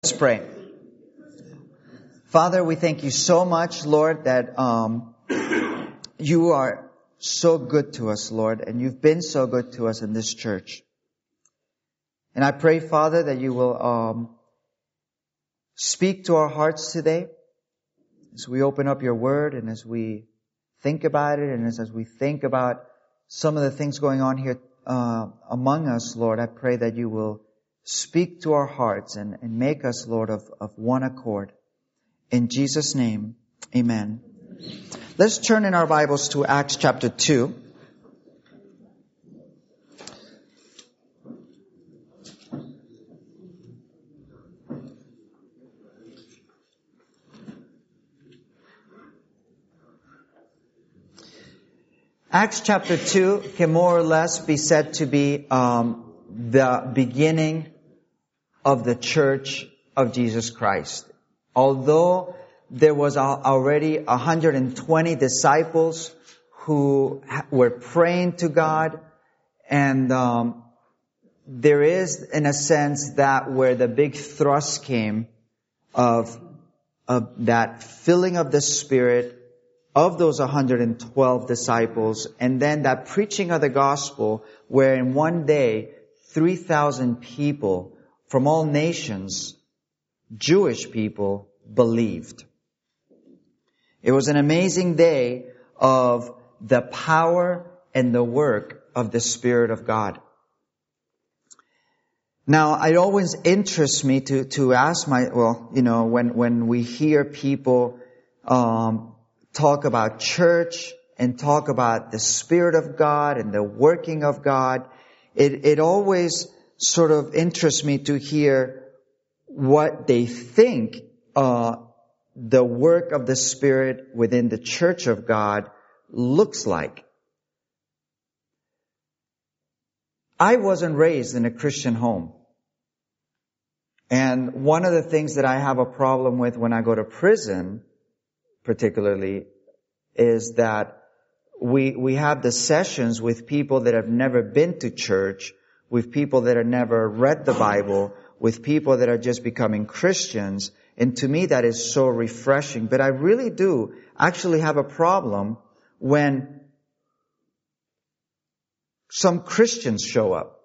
Let's pray. Father, we thank you so much, Lord, that you are so good to us, Lord, and you've been so good to us in this church. And I pray, Father, that you will speak to our hearts today as we open up your word and as we think about it and as we think about some of the things going on here among us, Lord. I pray that you will speak to our hearts and make us, Lord, of one accord. In Jesus' name, amen. Let's turn in our Bibles to Acts chapter 2. Acts chapter 2 can more or less be said to be the beginning of the Church of Jesus Christ. Although there was already 120 disciples who were praying to God, and there is, in a sense, that where the big thrust came of that filling of the Spirit of those 112 disciples, and then that preaching of the gospel, where in one day 3,000 people from all nations, Jewish people, believed. It was an amazing day of the power and the work of the Spirit of God. Now, it always interests me to ask when we hear people talk about church and talk about the Spirit of God and the working of God, it always sort of interests me to hear what they think the work of the Spirit within the Church of God looks like. I wasn't raised in a Christian home. And one of the things that I have a problem with when I go to prison, particularly, is that we have the sessions with people that have never been to church, with people that have never read the Bible, with people that are just becoming Christians. And to me, that is so refreshing. But I really do actually have a problem when some Christians show up.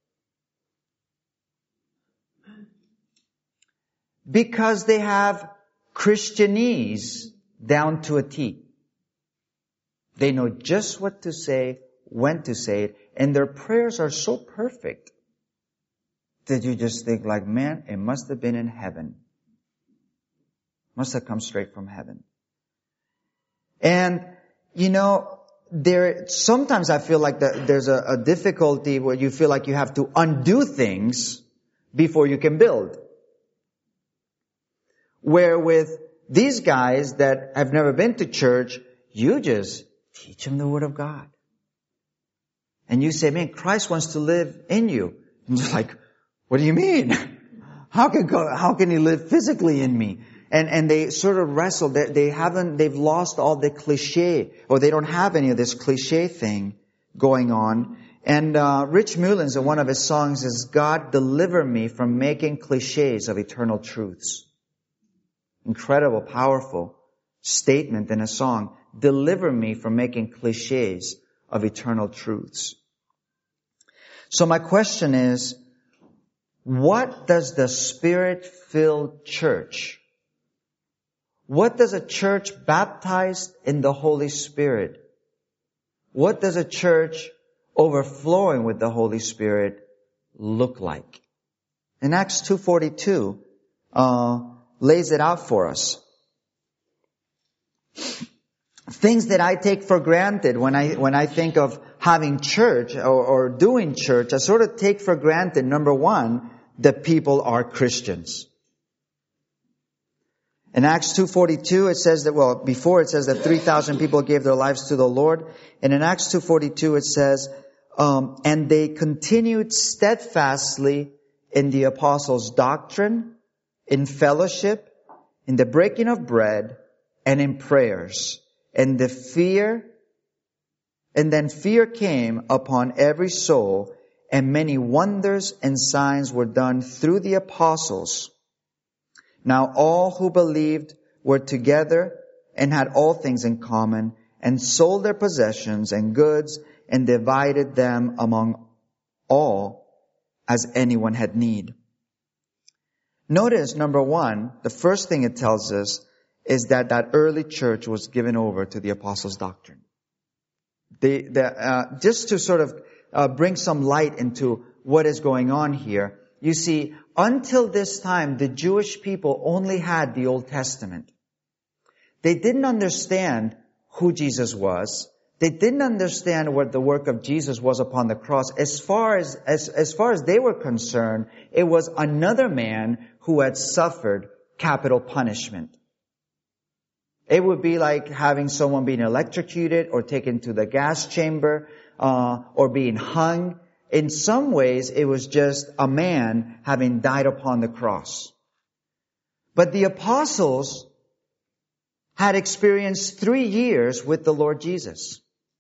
Because they have Christianese down to a T. They know just what to say, when to say it, and their prayers are so perfect that you just think like, man, it must have been in heaven. Must have come straight from heaven. And, sometimes I feel like there's a difficulty where you feel like you have to undo things before you can build. Where with these guys that have never been to church, you just teach them the Word of God. And you say, man, Christ wants to live in you. And you're like, what do you mean? How can He live physically in me? And they sort of wrestle. They've lost all the cliche, or they don't have any of this cliche thing going on. And Rich Mullins, in one of his songs, says, God, deliver me from making cliches of eternal truths. Incredible, powerful statement in a song. Deliver me from making cliches of eternal truths. So my question is, what does the Spirit-filled church, what does a church baptized in the Holy Spirit, what does a church overflowing with the Holy Spirit look like? In Acts 2:42, lays it out for us. Things that I take for granted when I think of having church or doing church, I sort of take for granted, number one, that people are Christians. In Acts 2:42, it says that, before it says that 3,000 people gave their lives to the Lord. And in Acts 2:42, it says, and they continued steadfastly in the apostles' doctrine, in fellowship, in the breaking of bread, and in prayers. And then fear came upon every soul, and many wonders and signs were done through the apostles. Now all who believed were together and had all things in common, and sold their possessions and goods, and divided them among all as anyone had need. Notice, number one, the first thing it tells us is that early church was given over to the apostles' doctrine. Just to sort of bring some light into what is going on here, you see, until this time, the Jewish people only had the Old Testament. They didn't understand who Jesus was. They didn't understand what the work of Jesus was upon the cross. As far as they were concerned, it was another man who had suffered capital punishment. It would be like having someone being electrocuted or taken to the gas chamber, or being hung. In some ways, it was just a man having died upon the cross. But the apostles had experienced 3 years with the Lord Jesus.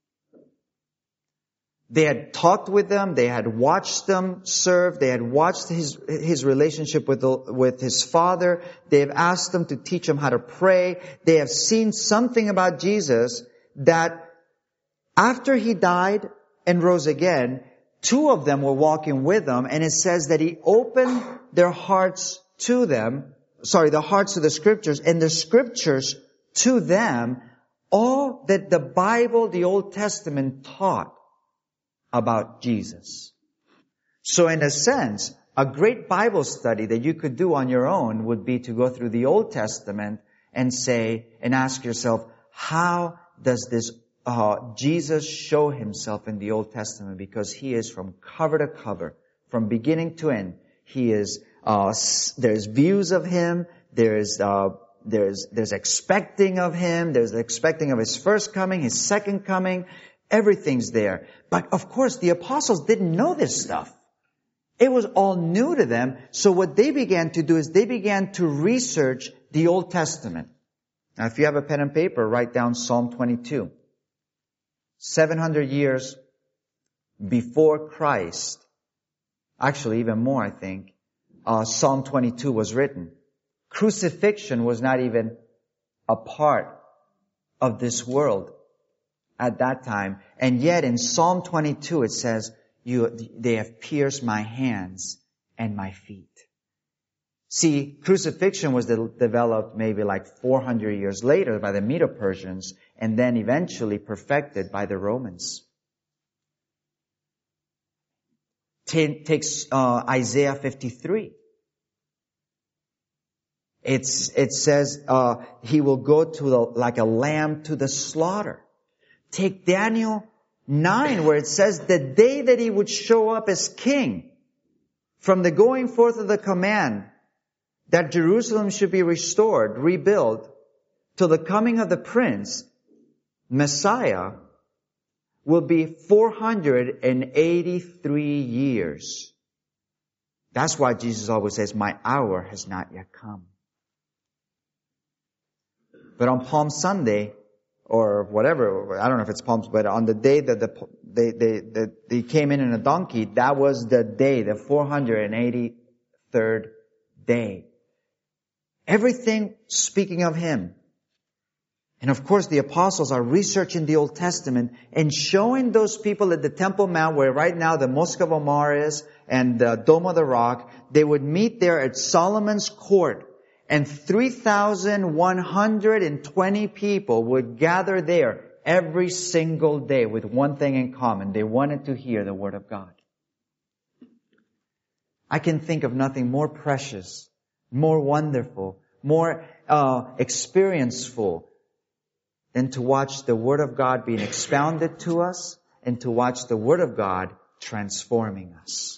They had talked with them. They had watched them serve. They had watched his relationship with his Father. They have asked them to teach him how to pray. They have seen something about Jesus that after he died and rose again, 2 of them were walking with him, and it says that he opened their hearts to them, the hearts to the Scriptures, and the Scriptures to them, all that the Bible, the Old Testament, taught about Jesus. So in a sense, a great Bible study that you could do on your own would be to go through the Old Testament and ask yourself, how does this Jesus show himself in the Old Testament? Because he is from cover to cover, from beginning to end. He is, there's views of him, there's expecting of him, there's expecting of his first coming, his second coming. Everything's there. But of course, the apostles didn't know this stuff. It was all new to them. So what they began to do is they began to research the Old Testament. Now, if you have a pen and paper, write down Psalm 22. 700 years before Christ, actually even more, I think, Psalm 22 was written. Crucifixion was not even a part of this world at that time. And yet in Psalm 22 it says, they have pierced my hands and my feet. See, crucifixion was developed maybe like 400 years later by the Medo-Persians, and then eventually perfected by the Romans. Takes Isaiah 53. It says he will go like a lamb to the slaughter. Take Daniel 9, where it says the day that he would show up as king, from the going forth of the command that Jerusalem should be restored, rebuilt, till the coming of the prince, Messiah, will be 483 years. That's why Jesus always says, my hour has not yet come. But on Palm Sunday, or whatever, I don't know if it's Palms, but on the day that they came in a donkey, that was the day, the 483rd day. Everything speaking of him. And of course, the apostles are researching the Old Testament and showing those people at the Temple Mount, where right now the Mosque of Omar is and the Dome of the Rock, they would meet there at Solomon's court, and 3,120 people would gather there every single day with one thing in common. They wanted to hear the Word of God. I can think of nothing more precious, more wonderful, more experienceful than to watch the Word of God being expounded to us and to watch the Word of God transforming us.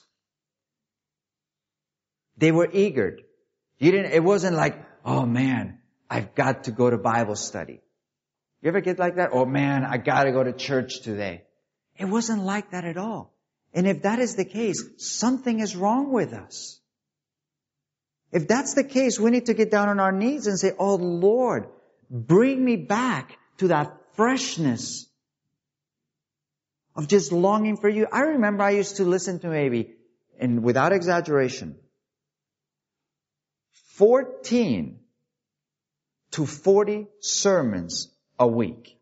They were eager. It wasn't like, oh man, I've got to go to Bible study. You ever get like that? Oh man, I gotta go to church today. It wasn't like that at all. And if that is the case, something is wrong with us. If that's the case, we need to get down on our knees and say, oh Lord, bring me back to that freshness of just longing for you. I remember I used to listen to maybe, and without exaggeration, 14 to 40 sermons a week.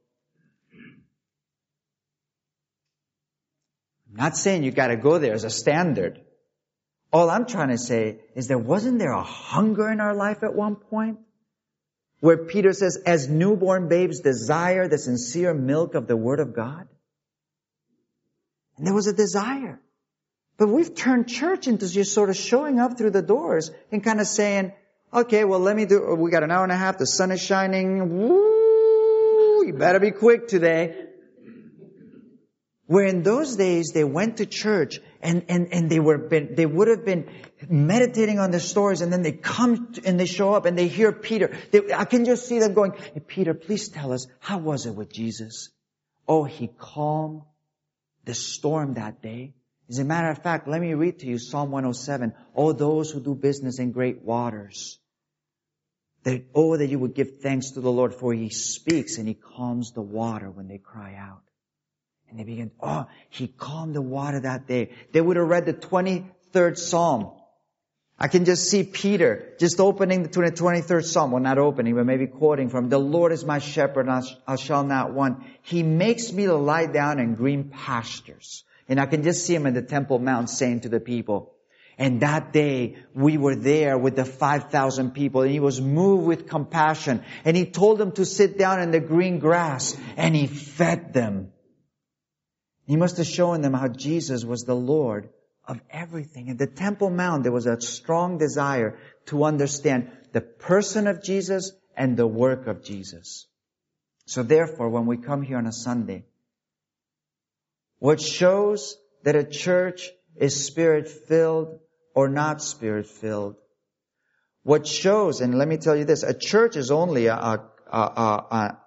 I'm not saying you got to go there as a standard. All I'm trying to say is that wasn't there a hunger in our life at one point? Where Peter says, as newborn babes desire the sincere milk of the Word of God. And there was a desire. But we've turned church into just sort of showing up through the doors and kind of saying, okay, well, we got an hour and a half, the sun is shining, woo, you better be quick today. Where in those days, they went to church and they would have been meditating on the stories, and then they come and they show up and they hear Peter. I can just see them going, hey, Peter, please tell us, how was it with Jesus? Oh, he calmed the storm that day. As a matter of fact, let me read to you Psalm 107. Oh, those who do business in great waters. That you would give thanks to the Lord, for He speaks and He calms the water when they cry out. And they begin, He calmed the water that day. They would have read the 23rd Psalm. I can just see Peter just opening the 23rd Psalm. Well, not opening, but maybe quoting from, the Lord is my shepherd, and I shall not want. He makes me to lie down in green pastures. And I can just see Him in the Temple Mount saying to the people, and that day we were there with the 5,000 people, and He was moved with compassion. And He told them to sit down in the green grass, and He fed them. He must have shown them how Jesus was the Lord of everything. At the Temple Mount, there was a strong desire to understand the person of Jesus and the work of Jesus. So therefore, when we come here on a Sunday, what shows that a church is Spirit-filled or not Spirit-filled? What shows, and let me tell you this, a church is only the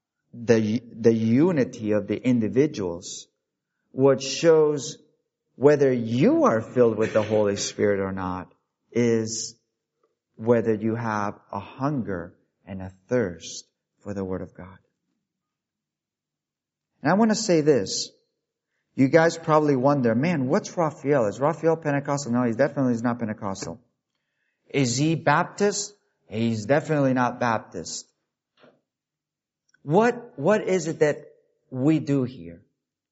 unity of the individuals. What shows whether you are filled with the Holy Spirit or not is whether you have a hunger and a thirst for the Word of God. And I want to say this. You guys probably wonder, man, what's Raphael? Is Raphael Pentecostal? No, he definitely is not Pentecostal. Is he Baptist? He's definitely not Baptist. What is it that we do here?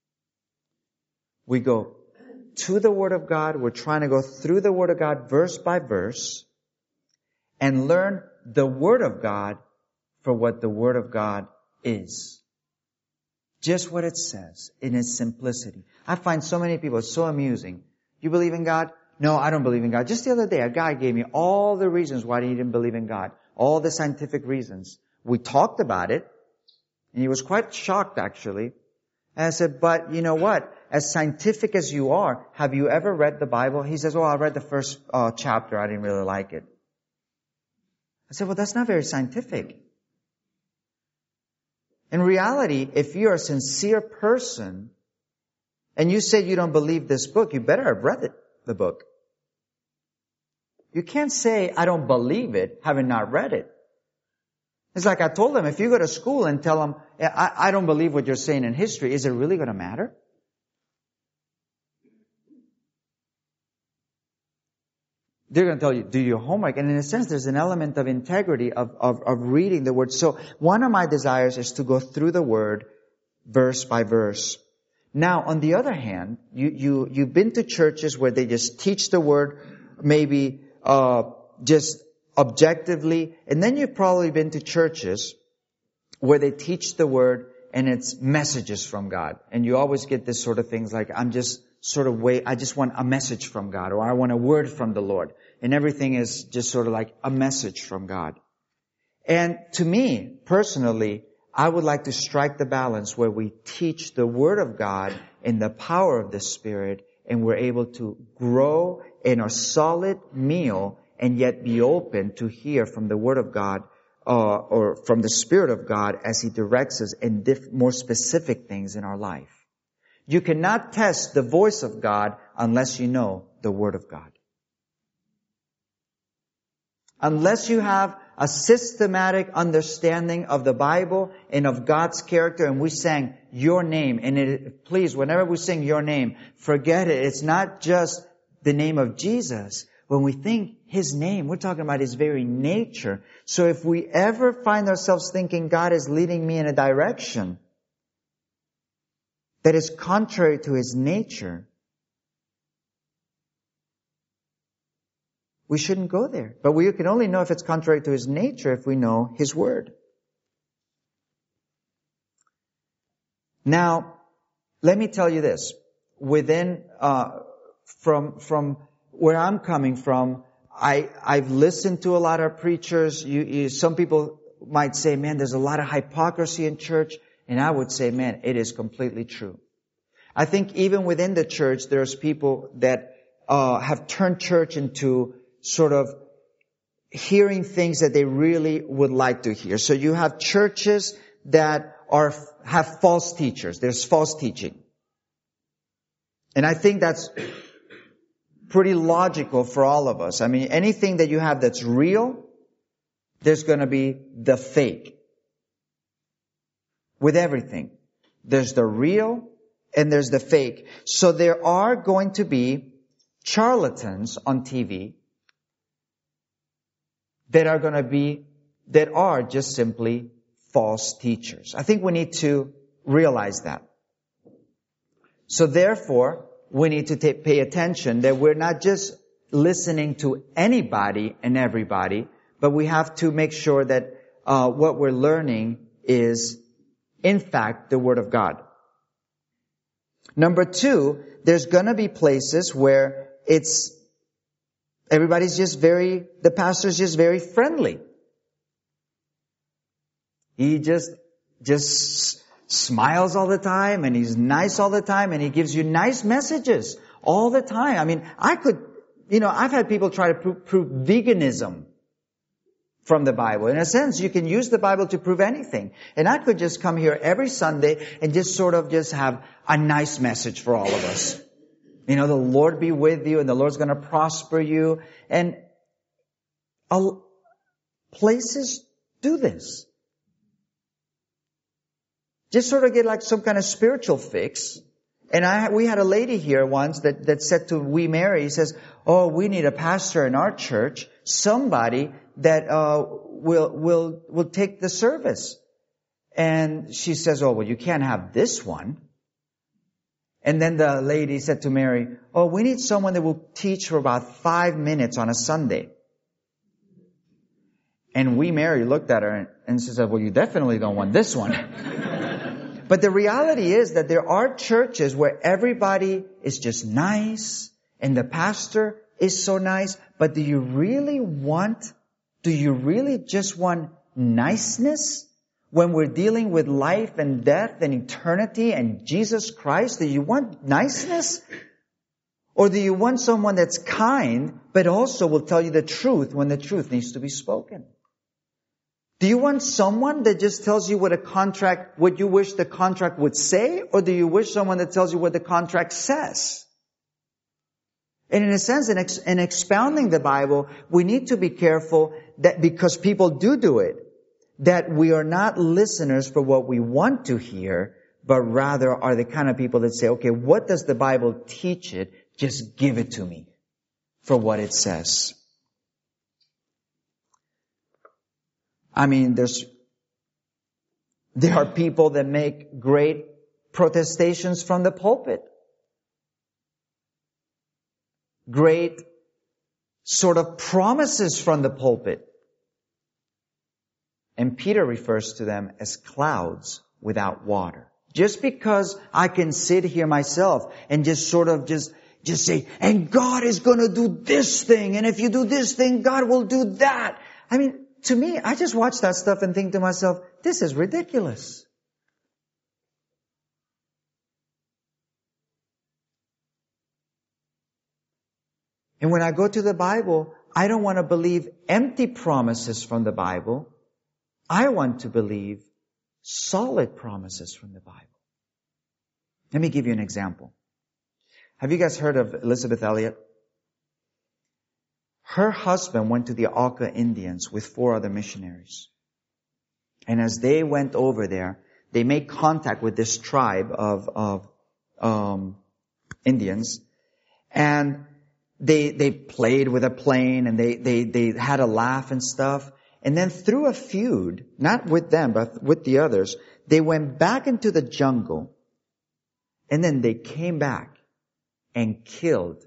We go to the Word of God. We're trying to go through the Word of God verse by verse and learn the Word of God for what the Word of God is. Just what it says in its simplicity. I find so many people so amusing. You believe in God? No, I don't believe in God. Just the other day, a guy gave me all the reasons why he didn't believe in God. All the scientific reasons. We talked about it, and he was quite shocked, actually. And I said, but you know what? As scientific as you are, have you ever read the Bible? He says, I read the first chapter. I didn't really like it. I said, well, that's not very scientific. In reality, if you're a sincere person and you say you don't believe this book, you better have read the book. You can't say, I don't believe it, having not read it. It's like I told them, if you go to school and tell them, I don't believe what you're saying in history, is it really going to matter? They're going to tell you, do your homework. And in a sense, there's an element of integrity of reading the Word. So one of my desires is to go through the Word verse by verse. Now, on the other hand, you've been to churches where they just teach the Word maybe just objectively. And then you've probably been to churches where they teach the Word and it's messages from God. And you always get this sort of things like, I just want a message from God, or I want a word from the Lord. And everything is just sort of like a message from God. And to me, personally, I would like to strike the balance where we teach the Word of God in the power of the Spirit, and we're able to grow in a solid meal and yet be open to hear from the Word of God or from the Spirit of God as He directs us in more specific things in our life. You cannot test the voice of God unless you know the Word of God. Unless you have a systematic understanding of the Bible and of God's character, and we sang Your Name, and please, whenever we sing Your Name, forget it. It's not just the name of Jesus, when we think His name, we're talking about His very nature. So if we ever find ourselves thinking God is leading me in a direction that is contrary to His nature, we shouldn't go there. But we can only know if it's contrary to His nature if we know His Word. Now, let me tell you this. From where I'm coming from, I've listened to a lot of preachers. Some people might say, man, there's a lot of hypocrisy in church. And I would say, man, it is completely true. I think even within the church, there's people that have turned church into sort of hearing things that they really would like to hear. So you have churches that have false teachers. There's false teaching. And I think that's pretty logical for all of us. I mean, anything that you have that's real, there's going to be the fake. With everything. There's the real and there's the fake. So there are going to be charlatans on TV that are just simply false teachers. I think we need to realize that. So therefore, we need to pay attention that we're not just listening to anybody and everybody, but we have to make sure that what we're learning is, in fact, the Word of God. Number 2, there's going to be places where the pastor's just very friendly. He just smiles all the time, and he's nice all the time, and he gives you nice messages all the time. I mean, I've had people try to prove veganism from the Bible. In a sense, you can use the Bible to prove anything. And I could just come here every Sunday and just sort of just have a nice message for all of us. The Lord be with you, and the Lord's going to prosper you. And places do this. Just sort of get like some kind of spiritual fix. And we had a lady here once that said to We Mary, he says, oh, we need a pastor in our church, somebody that will take the service. And she says, oh, well, you can't have this one. And then the lady said to Mary, oh, we need someone that will teach for about 5 minutes on a Sunday. And We Mary looked at her and she said, well, you definitely don't want this one. But the reality is that there are churches where everybody is just nice and the pastor is so nice. But do you really just want niceness when we're dealing with life and death and eternity and Jesus Christ? Do you want niceness? Or do you want someone that's kind but also will tell you the truth when the truth needs to be spoken? Do you want someone that just tells you what you wish the contract would say? Or do you wish someone that tells you what the contract says? And in a sense, in expounding the Bible, we need to be careful that because people do it, that we are not listeners for what we want to hear, but rather are the kind of people that say, okay, what does the Bible teach it? Just give it to me for what it says. I mean, there are people that make great protestations from the pulpit. Great sort of promises from the pulpit. And Peter refers to them as clouds without water. Just because I can sit here myself and just sort of just say, and God is going to do this thing, and if you do this thing, God will do that. I mean, to me, I just watch that stuff and think to myself, this is ridiculous. And when I go to the Bible, I don't want to believe empty promises from the Bible. I want to believe solid promises from the Bible. Let me give you an example. Have you guys heard of Elizabeth Elliot? Her husband went to the Auca Indians with 4 other missionaries. And as they went over there, they made contact with this tribe of Indians. And they played with a plane and they had a laugh and stuff. And then through a feud, not with them, but with the others, they went back into the jungle. And then they came back and killed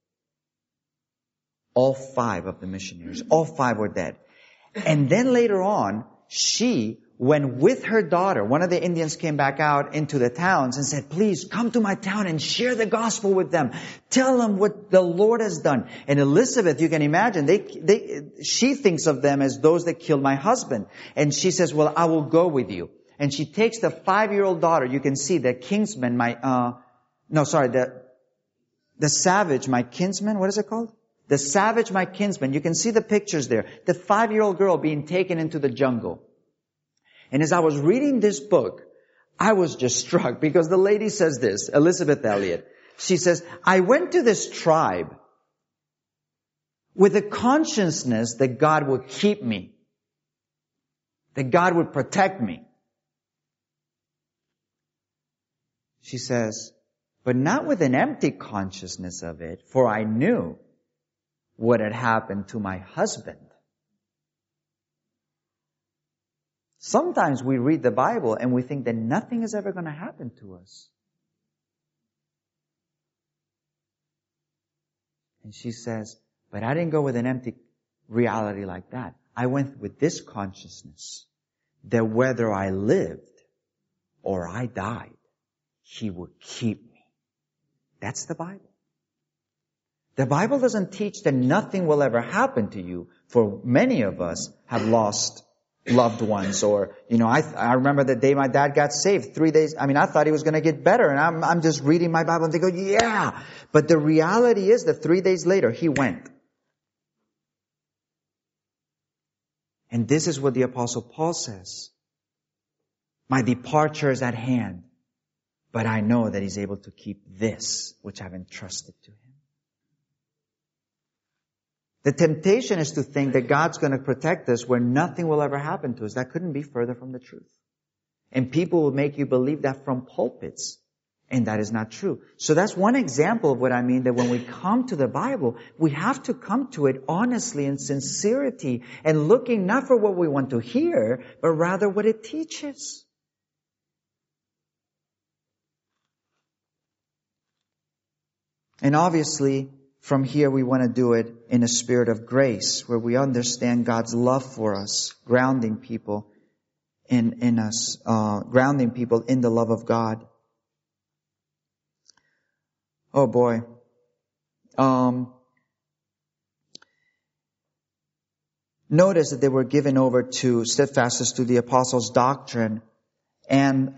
all 5 of the missionaries. All 5 were dead. And then later on, she went with her daughter. One of the Indians came back out into the towns and said, please come to my town and share the gospel with them. Tell them what the Lord has done. And Elizabeth, you can imagine, she thinks of them as those that killed my husband. And she says, well, I will go with you. And she takes the 5-year-old daughter. You can see the kinsman, the savage, my kinsman. What is it called? The savage, my kinsman. You can see the pictures there. The 5-year-old girl being taken into the jungle. And as I was reading this book, I was just struck because the lady says this, Elizabeth Elliot. She says, I went to this tribe with a consciousness that God would keep me, that God would protect me. She says, but not with an empty consciousness of it, for I knew what had happened to my husband. Sometimes we read the Bible and we think that nothing is ever going to happen to us. And she says, but I didn't go with an empty reality like that. I went with this consciousness that whether I lived or I died, He would keep me. That's the Bible. The Bible doesn't teach that nothing will ever happen to you, for many of us have lost loved ones, or, I remember the day my dad got saved, 3 days, I thought he was going to get better, and I'm just reading my Bible and they go, yeah! But the reality is that 3 days later, he went. And this is what the Apostle Paul says. My departure is at hand, but I know that He's able to keep this which I've entrusted to Him. The temptation is to think that God's going to protect us where nothing will ever happen to us. That couldn't be further from the truth. And people will make you believe that from pulpits. And that is not true. So that's one example of what I mean, that when we come to the Bible, we have to come to it honestly and sincerity and looking not for what we want to hear, but rather what it teaches. And obviously, from here, we want to do it in a spirit of grace, where we understand God's love for us, grounding people in us, grounding people in the love of God. Oh boy. Notice that they were given over to steadfastness to the apostles' doctrine, and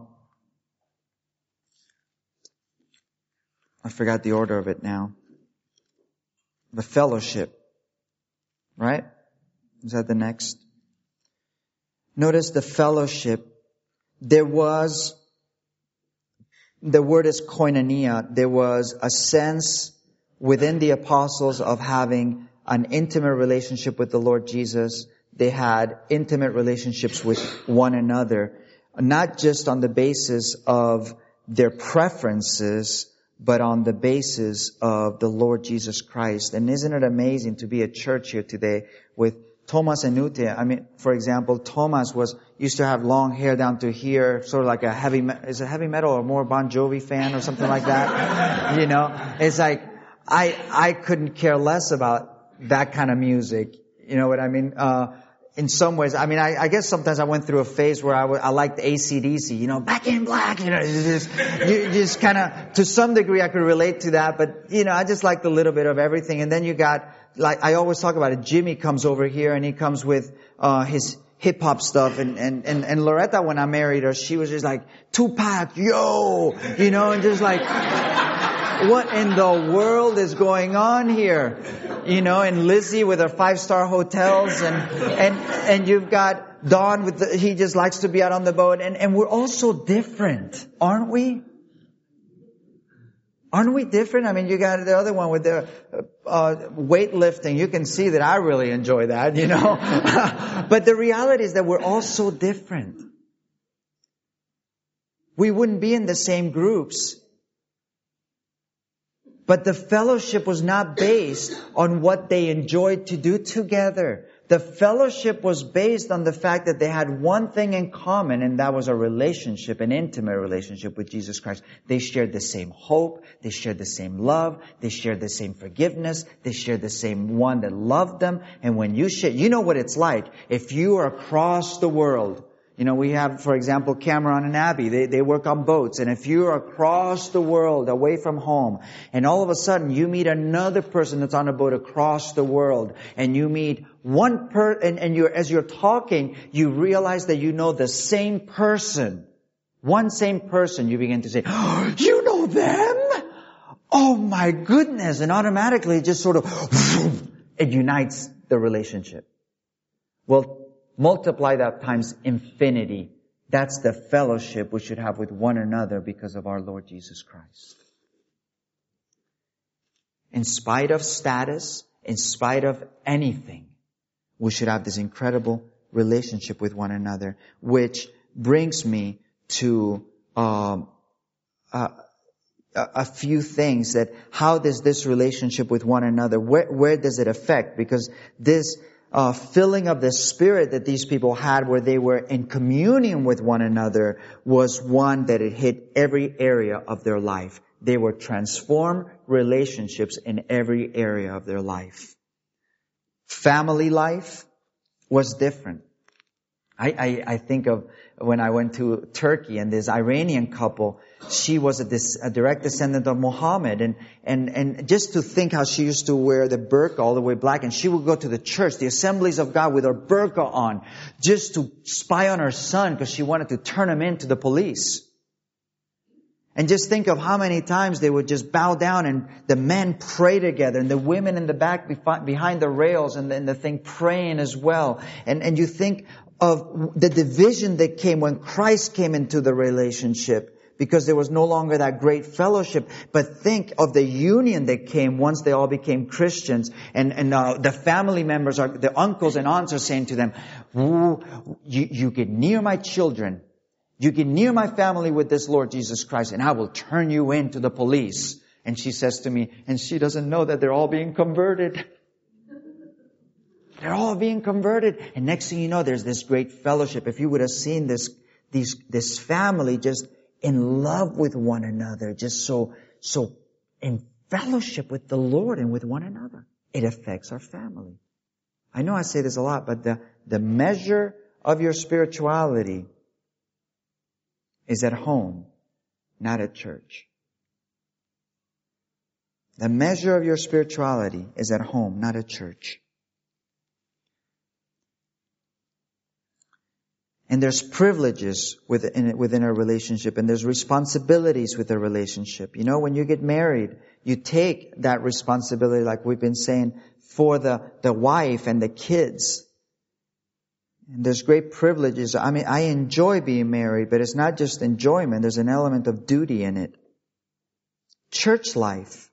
I forgot the order of it now. The fellowship, right? Is that the next? Notice the fellowship. The word is koinonia. There was a sense within the apostles of having an intimate relationship with the Lord Jesus. They had intimate relationships with one another, not just on the basis of their preferences, but on the basis of the Lord Jesus Christ. And isn't it amazing to be at church here today with Thomas and Ute? For example, Thomas used to have long hair down to here, sort of like is it heavy metal or more Bon Jovi fan or something like that? It's like, I couldn't care less about that kind of music. You know what I mean? In some ways, I guess sometimes I went through a phase where I liked AC/DC, Back in Black, you just kind of, to some degree I could relate to that, but, I just liked a little bit of everything. And then you got, like, I always talk about it, Jimmy comes over here and he comes with, his hip-hop stuff, and Loretta, when I married her, she was just like, Tupac, yo, and just like, what in the world is going on here? And Lizzie with her 5-star hotels, and you've got Don he just likes to be out on the boat, and we're all so different, aren't we? Aren't we different? You got the other one with the weightlifting. You can see that I really enjoy that, But the reality is that we're all so different. We wouldn't be in the same groups But the fellowship was not based on what they enjoyed to do together. The fellowship was based on the fact that they had one thing in common, and that was a relationship, an intimate relationship with Jesus Christ. They shared the same hope. They shared the same love. They shared the same forgiveness. They shared the same one that loved them. And when you share, you know what it's like. If you are across the world, we have, for example, Cameron and Abby. They work on boats. And if you're across the world, away from home, and all of a sudden you meet another person that's on a boat across the world, and you meet one as you're talking, you realize that you know the same person. One same person. You begin to say, "Oh, you know them? Oh my goodness." And automatically it just sort of, it unites the relationship. Well, multiply that times infinity. That's the fellowship we should have with one another because of our Lord Jesus Christ. In spite of status, in spite of anything, we should have this incredible relationship with one another, which brings me to a few things that how does this relationship with one another, where does it affect? Because this filling of the Spirit that these people had where they were in communion with one another was one that it hit every area of their life. They were transformed relationships in every area of their life. Family life was different. I think of when I went to Turkey and this Iranian couple, she was a direct descendant of Muhammad, and just to think how she used to wear the burqa all the way black, and she would go to the church, the Assemblies of God with her burqa on, just to spy on her son because she wanted to turn him in to the police. And just think of how many times they would just bow down and the men pray together and the women in the back behind the rails and the thing praying as well. And you think of the division that came when Christ came into the relationship because there was no longer that great fellowship. But think of the union that came once they all became Christians. And the family members, the uncles and aunts are saying to them, you get near my children. You get near my family with this Lord Jesus Christ and I will turn you in to the police. And she says to me, and she doesn't know that they're all being converted. They're all being converted. And next thing you know, there's this great fellowship. If you would have seen this family just in love with one another, just so in fellowship with the Lord and with one another, it affects our family. I know I say this a lot, but the measure of your spirituality is at home, not at church. The measure of your spirituality is at home, not at church. And there's privileges within a relationship, and there's responsibilities with a relationship. You know, when you get married, you take that responsibility, like we've been saying, for the wife and the kids. And there's great privileges. I mean, I enjoy being married, but it's not just enjoyment. There's an element of duty in it. Church life.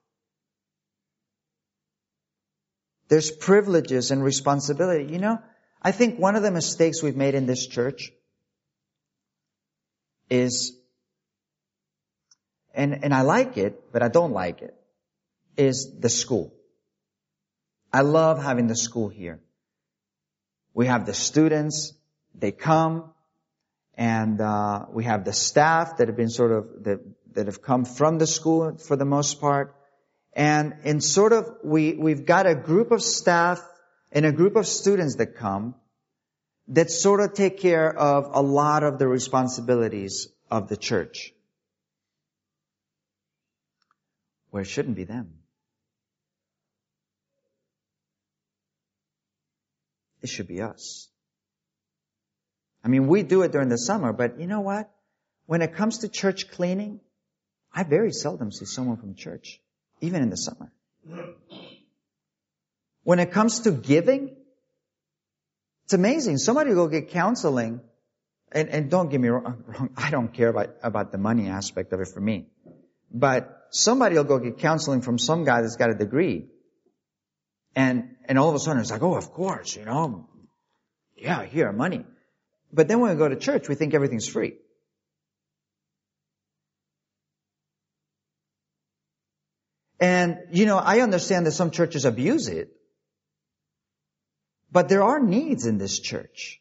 There's privileges and responsibility. You know, I think one of the mistakes we've made in this church is, and I like it, but I don't like it, is the school. I love having the school here. We have the students, they come, and we have the staff that have been that have come from the school for the most part. And in we've got a group of staff and a group of students that come that sort of take care of a lot of the responsibilities of the church. Where it shouldn't be them. It should be us. I mean, we do it during the summer, but you know what? When it comes to church cleaning, I very seldom see someone from church, even in the summer. When it comes to giving, it's amazing. Somebody will go get counseling, and don't get me wrong, I don't care about the money aspect of it for me. But somebody will go get counseling from some guy that's got a degree. And all of a sudden it's like, oh, of course, yeah, here, money. But then when we go to church, we think everything's free. And, I understand that some churches abuse it. But there are needs in this church.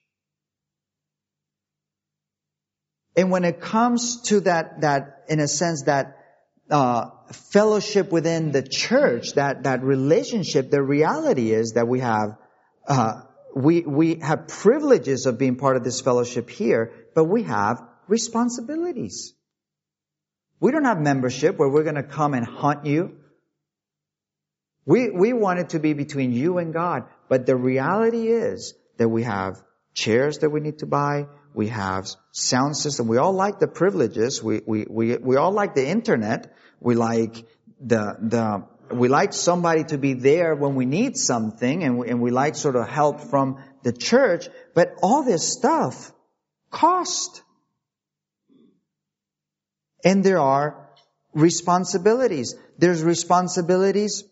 And when it comes to that in a sense, that fellowship within the church, that relationship, the reality is that we have privileges of being part of this fellowship here, but we have responsibilities. We don't have membership where we're going to come and hunt you. We want it to be between you and God. But the reality is that we have chairs that we need to buy. We have sound system. We all like the privileges. We all like the internet. We like we like somebody to be there when we need something, and we like sort of help from the church. But all this stuff cost. And there are responsibilities. There's responsibilities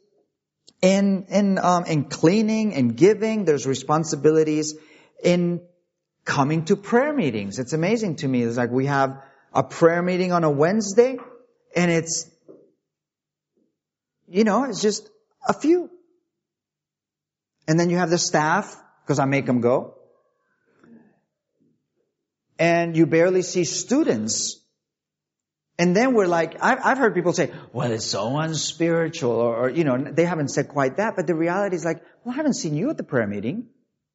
in cleaning and giving. There's responsibilities in coming to prayer meetings. It's amazing to me. It's like we have a prayer meeting on a Wednesday, and it's just a few. And then you have the staff, because I make them go. And you barely see students. And then we're like, I've heard people say, well, it's so unspiritual, or they haven't said quite that, but the reality is like, well, I haven't seen you at the prayer meeting.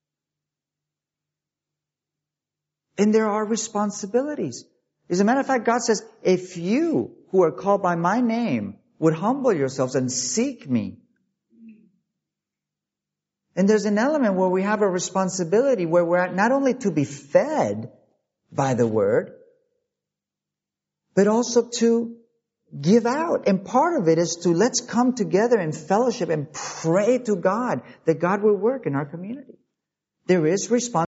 And there are responsibilities. As a matter of fact, God says, if you who are called by my name would humble yourselves and seek me. And there's an element where we have a responsibility where we're not only to be fed by the word, but also to give out. And part of it is to let's come together in fellowship and pray to God that God will work in our community. There is responsibility.